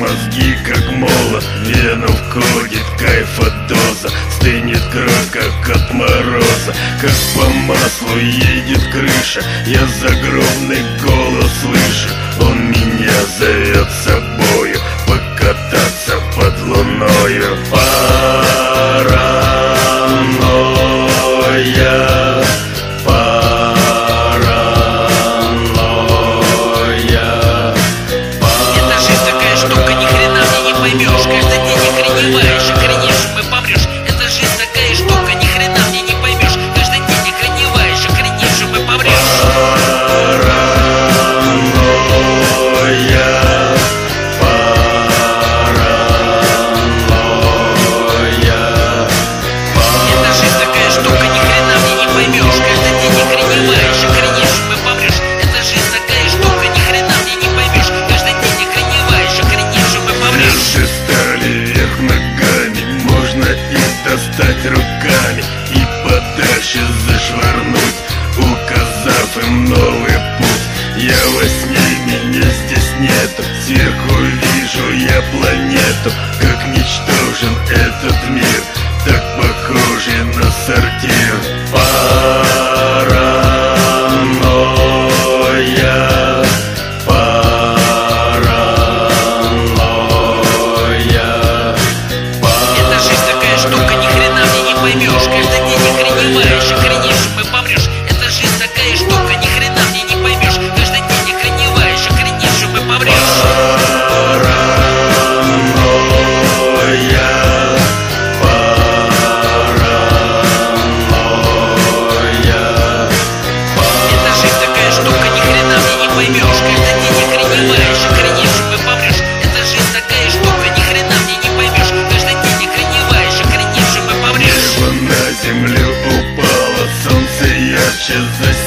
мозги как молот, в вену входит кайфа доза. Стынет кровь, как от мороза, как по маслу едет крыша. Я загробный голос слышу, он меня зовет с собою покататься под луною. Паранойя, паранойя. Эта жизнь такая штука, ни хрена мне не поймешь. Каждый день охреневаешь, охренеешь и помрешь. Эта жизнь такая штука, ни хрена мне не поймешь. Каждый день охреневаешь, охренеешь и помрешь. Достать руками и подальше зашвырнуть, указав им новый путь. Я во сне, меня здесь нету, сверху вижу я планету. Как ничтожен этот мир, так похожий на сортир. Паранойя, паранойя. Эта жизнь такая штука, ни хрена мне не поймешь. Каждый день охреневаешь, охренеешь и помрешь. Эта жизнь такая штука, ни хрена мне не поймешь. Каждый день охреневаешь, охренеешь и помрешь. Эта жизнь такая штука, ни хрена мне не поймешь. Каждый день охреневаешь, охренеешь и помрешь. Эта жизнь такая штука, ни хрена мне не поймешь. Каждый день охреневаешь, охренеешь и помрешь. Небо на землю упало, солнце ярче засияло.